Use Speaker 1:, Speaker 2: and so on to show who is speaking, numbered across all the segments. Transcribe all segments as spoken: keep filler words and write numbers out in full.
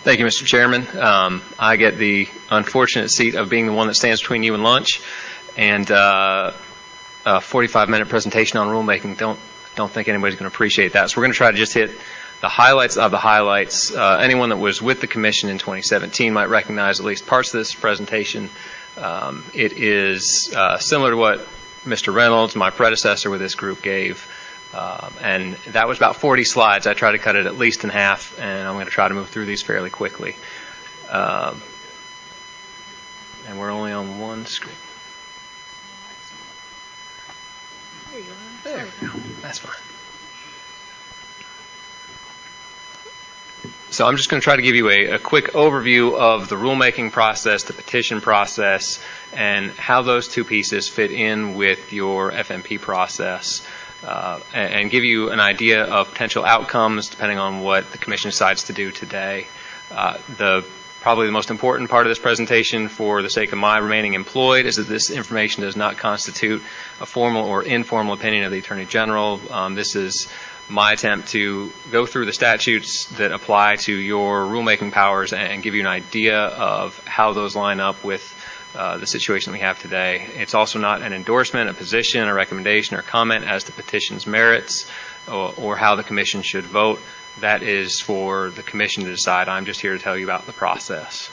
Speaker 1: Thank you, Mister Chairman. Um, I get the unfortunate seat of being the one that stands between you and lunch, and uh, a forty-five minute presentation on rulemaking. Don't don't think anybody's going to appreciate that. So we're going to try to just hit the highlights of the highlights. Uh, anyone that was with the Commission in twenty seventeen might recognize at least parts of this presentation. Um, it is uh, similar to what Mister Reynolds, my predecessor with this group, gave. Um, and that was about forty slides. I try to cut it at least in half, and I'm going to try to move through these fairly quickly. Um, and we're only on one screen. There we go. That's fine. So I'm just going to try to give you a, a quick overview of the rulemaking process, the petition process, and how those two pieces fit in with your F M P process. Uh, and, and give you an idea of potential outcomes depending on what the Commission decides to do today. Uh, the probably the most important part of this presentation, for the sake of my remaining employed, is that this information does not constitute a formal or informal opinion of the Attorney General. Um, this is my attempt to go through the statutes that apply to your rulemaking powers and, and give you an idea of how those line up with Uh, the situation we have today. It's also not an endorsement, a position, a recommendation, or comment as to petition's merits or, or how the Commission should vote. That is for the Commission to decide. I'm just here to tell you about the process.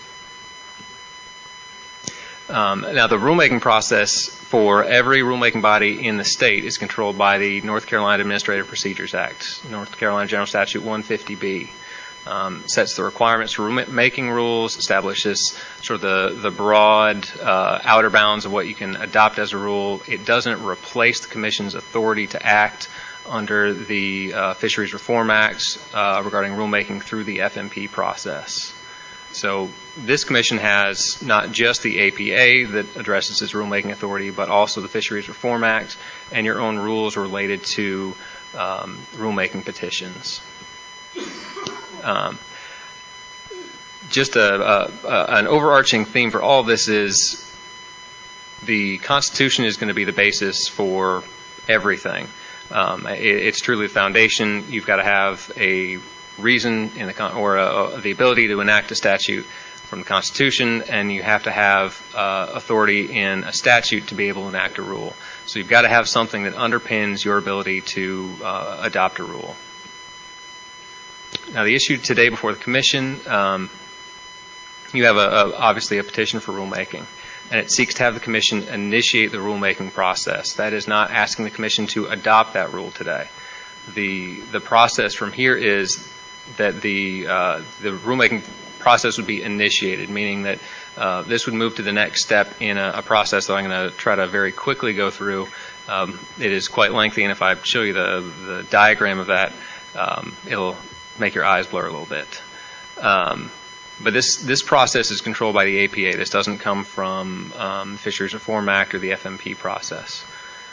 Speaker 1: Um, now, the rulemaking process for every rulemaking body in the state is controlled by the North Carolina Administrative Procedures Act, North Carolina General Statute one fifty B. Um, sets the requirements for rulemaking rules, establishes sort of the, the broad uh, outer bounds of what you can adopt as a rule. It doesn't replace the Commission's authority to act under the uh, Fisheries Reform Acts uh, regarding rulemaking through the F M P process. So this Commission has not just the A P A that addresses its rulemaking authority, but also the Fisheries Reform Act and your own rules related to um, rulemaking petitions. Um, just a, a, a, an overarching theme for all of this is the Constitution is going to be the basis for everything. Um, it, it's truly the foundation. You've got to have a reason in the con- or a, a, the ability to enact a statute from the Constitution, and you have to have uh, authority in a statute to be able to enact a rule. So you've got to have something that underpins your ability to uh, adopt a rule. Now, the issue today before the Commission, um, you have a, a, obviously a petition for rulemaking, and it seeks to have the Commission initiate the rulemaking process. That is not asking the Commission to adopt that rule today. The the process from here is that the uh, the rulemaking process would be initiated, meaning that uh, this would move to the next step in a, a process that I'm going to try to very quickly go through. Um, it is quite lengthy, and if I show you the the diagram of that, um, it'll make your eyes blur a little bit. Um, but this this process is controlled by the A P A. This doesn't come from um, the Fisheries Reform Act or the F M P process.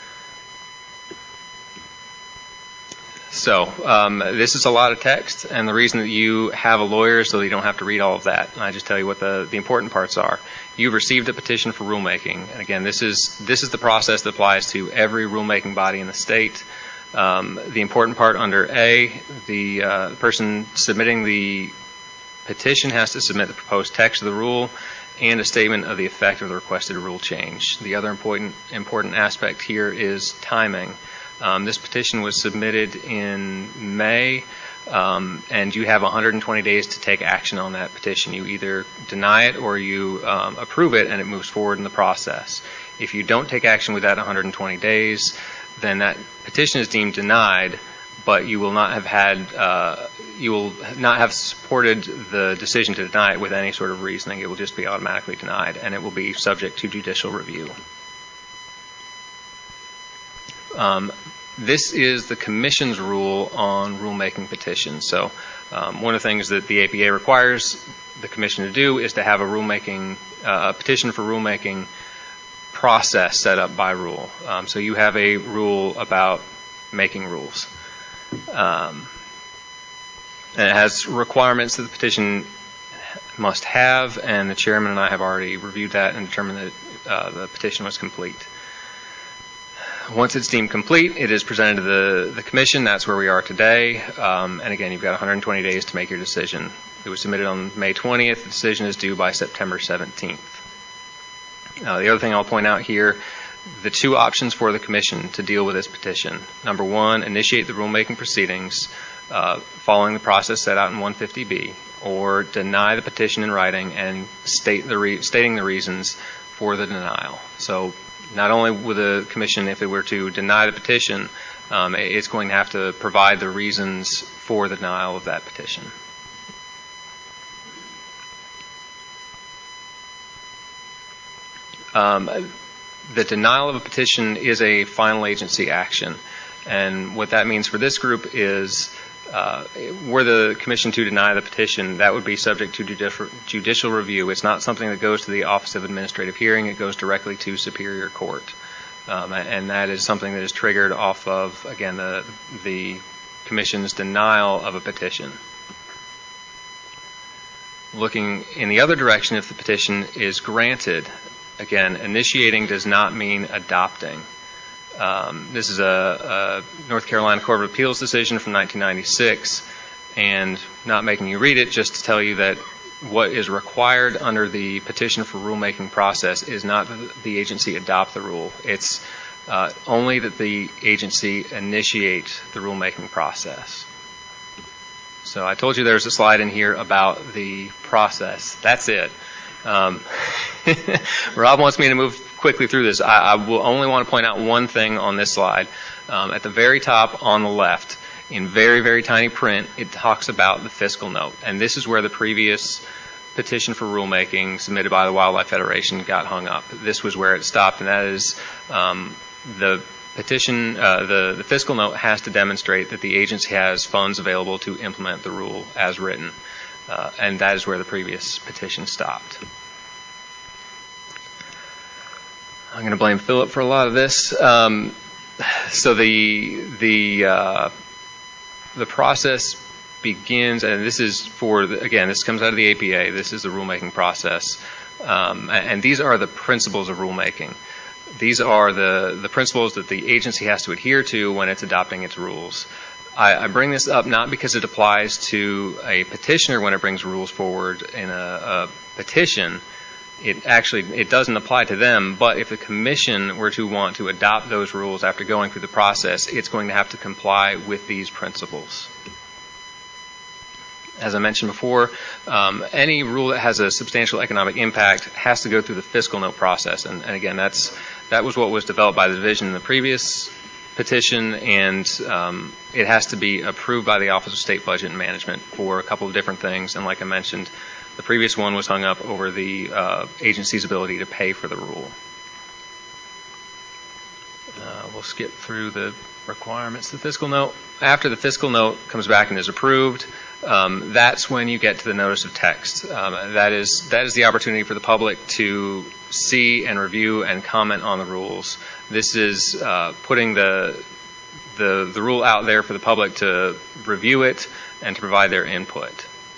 Speaker 1: So um, this is a lot of text, and the reason that you have a lawyer is so that you don't have to read all of that. And I just tell you what the, the important parts are. You've received a petition for rulemaking, and again, this is this is the process that applies to every rulemaking body in the state. Um, the important part under A, the uh, person submitting the petition has to submit the proposed text of the rule and a statement of the effect of the requested rule change. The other important important aspect here is timing. Um, this petition was submitted in May, um, and you have one hundred twenty days to take action on that petition. You either deny it or you um, approve it, and it moves forward in the process. If you don't take action with that one hundred twenty days, then that petition is deemed denied, but you will not have had, uh, you will not have supported the decision to deny it with any sort of reasoning. It will just be automatically denied, and it will be subject to judicial review. Um, this is the Commission's rule on rulemaking petitions. So um, one of the things that the A P A requires the Commission to do is to have a rulemaking, uh, a petition for rulemaking process set up by rule. Um, so you have a rule about making rules. Um, and it has requirements that the petition must have, and the chairman and I have already reviewed that and determined that uh, the petition was complete. Once it's deemed complete, it is presented to the, the commission. That's where we are today. Um, and again, you've got one hundred twenty days to make your decision. It was submitted on May twentieth. The decision is due by September seventeenth. Uh, the other thing I'll point out here, the two options for the commission to deal with this petition. Number one, initiate the rulemaking proceedings uh, following the process set out in one fifty B, or deny the petition in writing and state the re- stating the reasons for the denial. So not only with the commission, if it were to deny the petition, um, it's going to have to provide the reasons for the denial of that petition. Um, the denial of a petition is a final agency action. And what that means for this group is uh, were the commission to deny the petition, that would be subject to judicial, judicial review. It's not something that goes to the Office of Administrative Hearing. It goes directly to Superior Court. Um, and that is something that is triggered off of, again, the, the commission's denial of a petition. Looking in the other direction, if the petition is granted, again, initiating does not mean adopting. Um, this is a, a North Carolina Court of Appeals decision from nineteen ninety-six, and not making you read it, just to tell you that what is required under the petition for rulemaking process is not that the agency adopt the rule. It's uh, only that the agency initiate the rulemaking process. So I told you there's a slide in here about the process. That's it. Um, Rob wants me to move quickly through this. I, I will only want to point out one thing on this slide. Um, at the very top on the left, in very, very tiny print, it talks about the fiscal note. And this is where the previous petition for rulemaking submitted by the Wildlife Federation got hung up. This was where it stopped, and that is um, the petition, uh, the, the fiscal note has to demonstrate that the agency has funds available to implement the rule as written. Uh, and that is where the previous petition stopped. I'm going to blame Philip for a lot of this. Um, so the the uh, the process begins, and this is for the, again, this comes out of the A P A. This is the rulemaking process, um, and these are the principles of rulemaking. These are the the principles that the agency has to adhere to when it's adopting its rules. I, I bring this up not because it applies to a petitioner when it brings rules forward in a, a petition. It actually it doesn't apply to them, but if the commission were to want to adopt those rules after going through the process, it's going to have to comply with these principles. As I mentioned before, um, any rule that has a substantial economic impact has to go through the fiscal note process, and, and again, that's that was what was developed by the division in the previous petition, and um, it has to be approved by the Office of State Budget and Management for a couple of different things. And like I mentioned, the previous one was hung up over the uh, agency's ability to pay for the rule. Uh, we'll skip through the requirements of the fiscal note. After the fiscal note comes back and is approved, um, that's when you get to the notice of text. Um, that is that is the opportunity for the public to see and review and comment on the rules. This is uh, putting the, the the rule out there for the public to review it and to provide their input.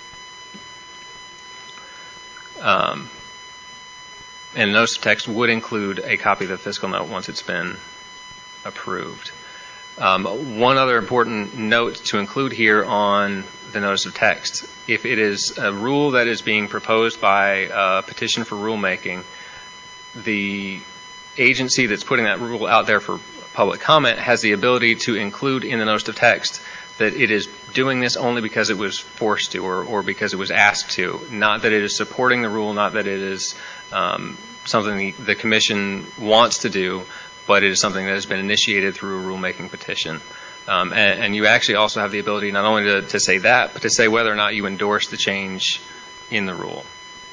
Speaker 1: Um, and the notice of text would include a copy of the fiscal note once it's been approved. Um, one other important note to include here on the notice of text: if it is a rule that is being proposed by a petition for rulemaking, the agency that's putting that rule out there for public comment has the ability to include in the notice of text that it is doing this only because it was forced to or, or because it was asked to, not that it is supporting the rule, not that it is um, something the, the commission wants to do, but it is something that has been initiated through a rulemaking petition. Um, and, and you actually also have the ability not only to, to say that, but to say whether or not you endorse the change in the rule.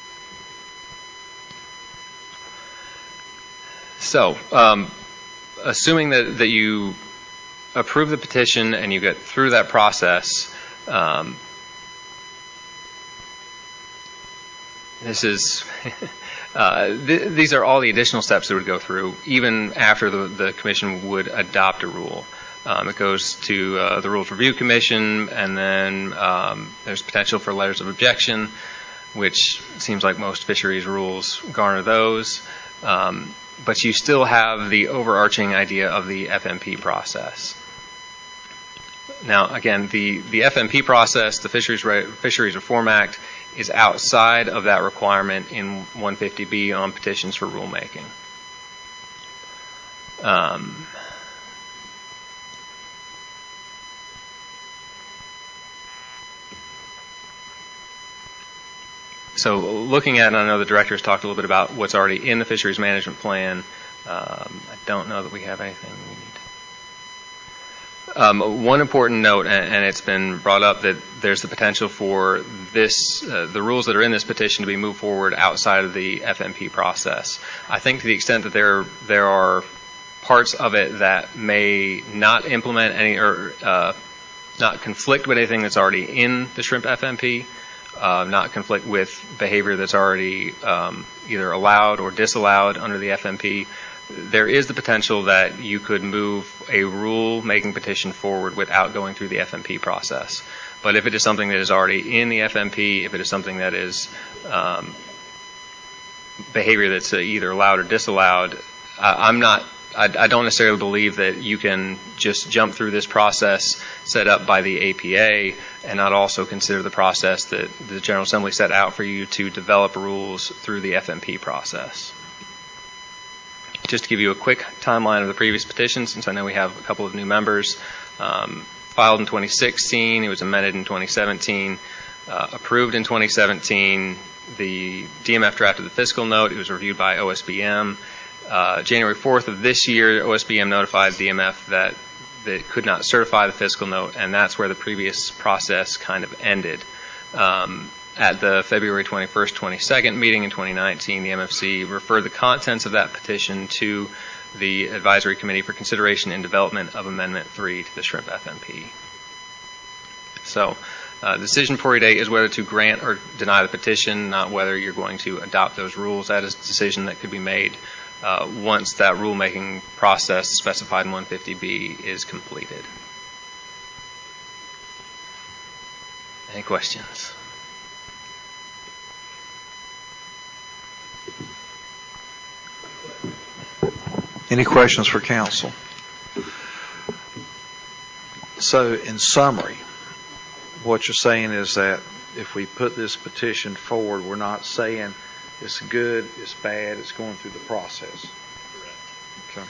Speaker 1: So, um, assuming that, that you approve the petition and you get through that process, um, this is uh, th- these are all the additional steps that would go through even after the, the commission would adopt a rule. Um, it goes to uh, the Rules Review Commission, and then um, there's potential for letters of objection, which seems like most fisheries rules garner those. Um, but you still have the overarching idea of the F M P process. Now, again, the, the F M P process, the Fisheries, Re- Fisheries Reform Act, is outside of that requirement in one fifty B on petitions for rulemaking. Um, so looking at, and I know the director has talked a little bit about what's already in the Fisheries Management Plan. Um, I don't know that we have anything we need. Um, one important note, and, and it's been brought up, that there's the potential for this, uh, the rules that are in this petition to be moved forward outside of the F M P process. I think to the extent that there there are parts of it that may not implement any or uh, not conflict with anything that's already in the shrimp F M P, uh, not conflict with behavior that's already um, either allowed or disallowed under the F M P, there is the potential that you could move a rule-making petition forward without going through the F M P process. But if it is something that is already in the F M P, if it is something that is um, behavior that's uh, either allowed or disallowed, uh, I'm not, I, I don't necessarily believe that you can just jump through this process set up by the A P A and not also consider the process that the General Assembly set out for you to develop rules through the F M P process. Just to give you a quick timeline of the previous petition, since I know we have a couple of new members. Um, filed in twenty sixteen, it was amended in twenty seventeen, uh, approved in twenty seventeen. The D M F drafted the fiscal note. It was reviewed by O S B M. Uh, January fourth of this year, O S B M notified D M F that that could not certify the fiscal note, and that's where the previous process kind of ended. Um, At the February twenty-first, twenty-second meeting in twenty nineteen, the M F C referred the contents of that petition to the Advisory Committee for consideration and development of Amendment three to the Shrimp F M P. So uh, the decision for today is whether to grant or deny the petition, not whether you're going to adopt those rules. That is a decision that could be made uh, once that rulemaking process specified in one fifty B is completed. Any questions?
Speaker 2: Any questions for council? So, in summary, what you're saying is that if we put this petition forward, we're not saying it's good, it's bad, it's going through the process. Correct.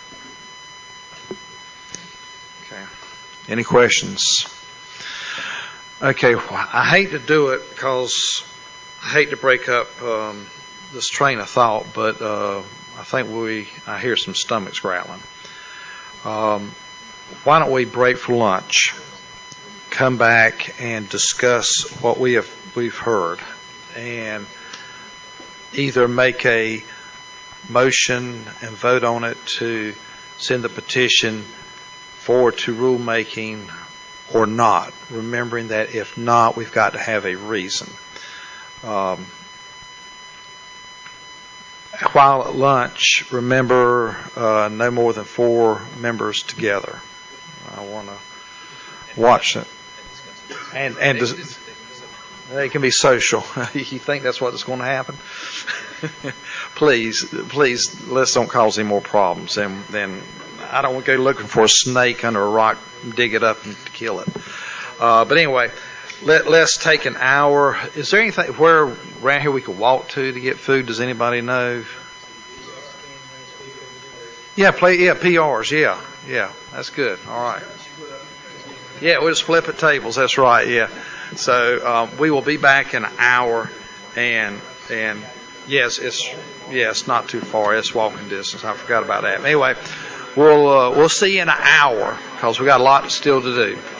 Speaker 2: Okay. Okay. Any questions? Okay. Well, I hate to do it because I hate to break up um, this train of thought, but uh, I think we, I hear some stomachs growling. Um, why don't we break for lunch, come back and discuss what we have, we've heard, and either make a motion and vote on it to send the petition forward to rulemaking or not, remembering that if not, we've got to have a reason. Um, While at lunch, remember uh, no more than four members together. I want to watch it. And and does, it can be social. You think that's what's going to happen? please, please, let's don't cause any more problems. And then I don't want to go looking for a snake under a rock, dig it up and kill it. Uh, but anyway, let, let's take an hour. Is there anything where around here we could walk to to get food? Does anybody know? Yeah, play. Yeah, P Rs. Yeah, yeah, that's good. All right. Yeah, we'll just flip at tables. That's right. Yeah. So um, we will be back in an hour, and and yes, it's yeah, it's not too far. It's walking distance. I forgot about that. Anyway, we'll uh, we'll see you in an hour because we got a lot still to do.